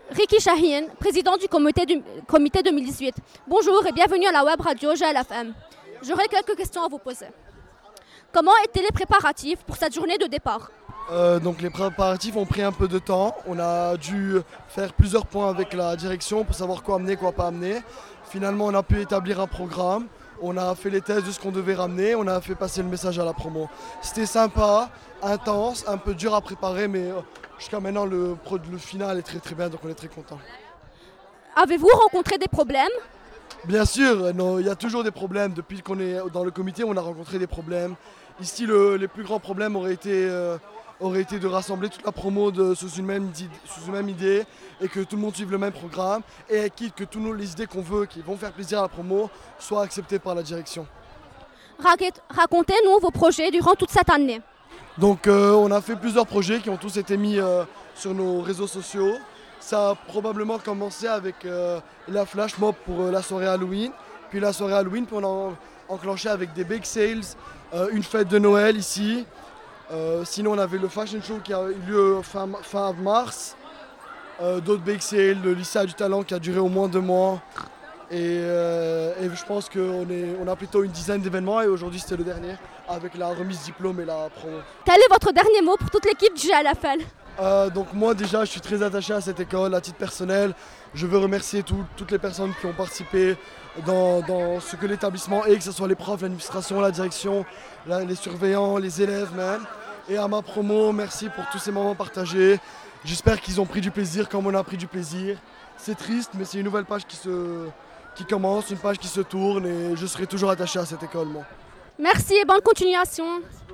Ricky Shaheen, président du comité 2018. Bonjour et bienvenue à la web radio GLFM. J'aurais quelques questions à vous poser. Comment étaient les préparatifs pour cette journée de départ? Donc les préparatifs ont pris un peu de temps. On a dû faire plusieurs points avec la direction pour savoir quoi amener, quoi pas amener. Finalement, on a pu établir un programme. On a fait les tests de ce qu'on devait ramener. On a fait passer le message à la promo. C'était sympa, intense, un peu dur à préparer, mais jusqu'à maintenant, le final est très très bien, donc on est très content. Avez-vous rencontré des problèmes? Bien sûr, non, il y a toujours des problèmes. Depuis qu'on est dans le comité, on a rencontré des problèmes. Ici, les plus grands problèmes auraient été de rassembler toute la promo sous une même idée et que tout le monde suive le même programme et quitte que toutes les idées qu'on veut, qui vont faire plaisir à la promo, soient acceptées par la direction. Racontez-nous vos projets durant toute cette année. Donc on a fait plusieurs projets qui ont tous été mis sur nos réseaux sociaux. Ça a probablement commencé avec la flash mob pour la soirée Halloween. Puis la soirée Halloween, puis on a enclenché avec des bake sales, une fête de Noël ici. Sinon on avait le fashion show qui a eu lieu fin mars. D'autres bake sales, le lycée du talent qui a duré au moins 2 mois. Et je pense qu'on a plutôt une dizaine d'événements et aujourd'hui c'était le dernier avec la remise diplôme et la promo. Quel est votre dernier mot pour toute l'équipe du GLFL? Donc moi déjà je suis très attaché à cette école à titre personnel. Je veux remercier toutes les personnes qui ont participé dans ce que l'établissement est, que ce soit les profs, l'administration, la direction, les surveillants, les élèves même. Et à ma promo, merci pour tous ces moments partagés. J'espère qu'ils ont pris du plaisir comme on a pris du plaisir. C'est triste mais c'est une nouvelle page qui commence, une page qui se tourne et je serai toujours attaché à cette école moi. Merci et bonne continuation.